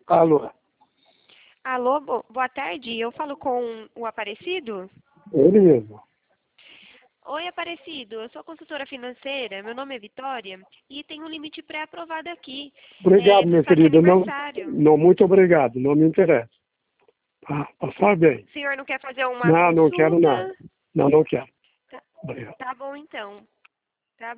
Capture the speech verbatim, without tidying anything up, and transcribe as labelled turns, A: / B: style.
A: Alô,
B: Alô, bo- boa tarde. Eu falo com o Aparecido?
A: ele mesmo.
B: Oi, Aparecido. Eu sou consultora financeira. Meu nome é Vitória e tem um limite pré-aprovado aqui. É,
A: Obrigado,
B: para
A: minha
B: fazer
A: querida. Não,
B: aniversário.
A: não, muito obrigado. Não me interessa. Tá, passar bem.
B: O senhor não quer fazer uma
A: Não, não quero nada.
B: consulta?
A: Não, não quero.
B: Tá,
A: Obrigado.
B: tá bom, então.